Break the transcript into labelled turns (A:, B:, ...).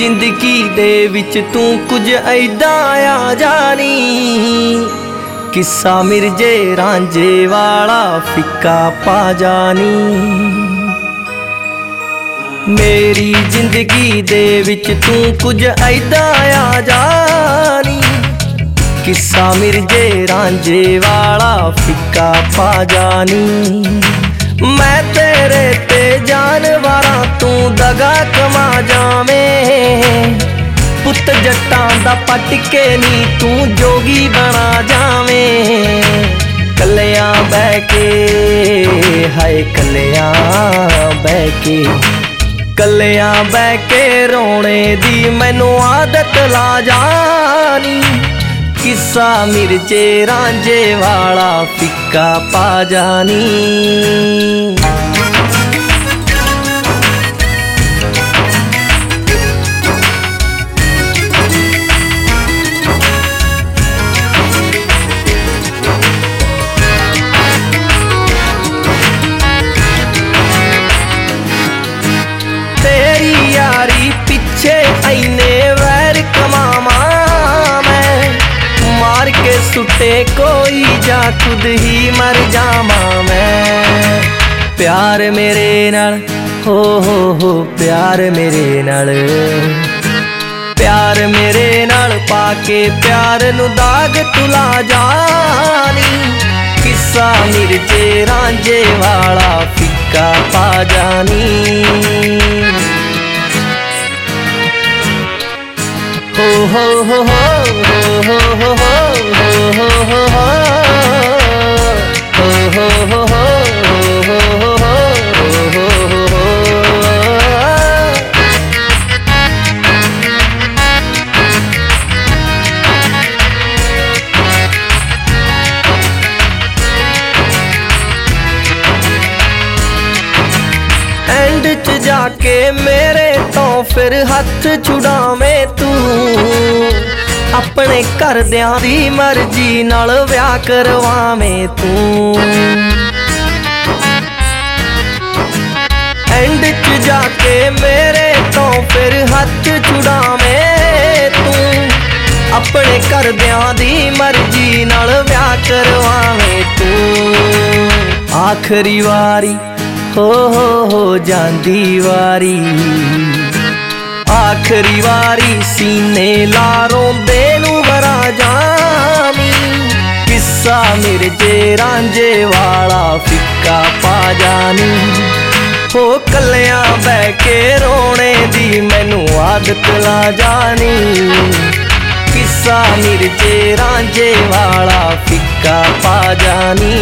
A: जिंदगी दे विच तू कुछ ऐदा आ जानी। किस्सा मिर्जे रांझे वाला फिक्का पा जानी। मेरी जिंदगी दे विच तू कुछ ऐदा आ जानी। किस्सा मिर्जे रांझे वाला फिक्का पा जानी। मैं तेरे ते जानवारा तू दगा कमा जावें। पुत जट्टां दा पट के नी तू जोगी बना जावें। कल्लियां बह के हाय कल्लियां बह के, कल्लियां बह के रोने दी मैनू आदत ला जानी। किस्सा मिर्जे रांझे वाला फिक्का पा जानी। तेरी यारी पिछे ऐने वैर कमावा मैं। मार के सुटे कोई जा खुद ही मर जावा मैं। प्यार मेरे नाल हो प्यार मेरे नाल, प्यार मेरे नाल पाके प्यार नू दाग तुला जानी। किस्सा मिर्जे रांझे वाला फिक्का पा जानी। हो हो हो हो हो हो एंड च जाके मेरे तो फिर हथ छुड़ावें तू। अपने घरदियां दी मर्जी नाल व्याह करवावें तू। एंड च जाके मेरे तो फिर हथ छुड़ावें तू। अपने घरदियां दी मर्जी नाल व्याह करवावें तू। आखिरी वारी हो जांदी वारी। आखिरी वारी सीने ला रोंदे नू वरा जामी। किस्सा मिर्जे रांझे वाला फिक्का पा जानी। हो कल्लियां बह के रोने दी मैनू आदत ला जानी। किस्सा मिर्जे रांझे वाला फिक्का पा जानी।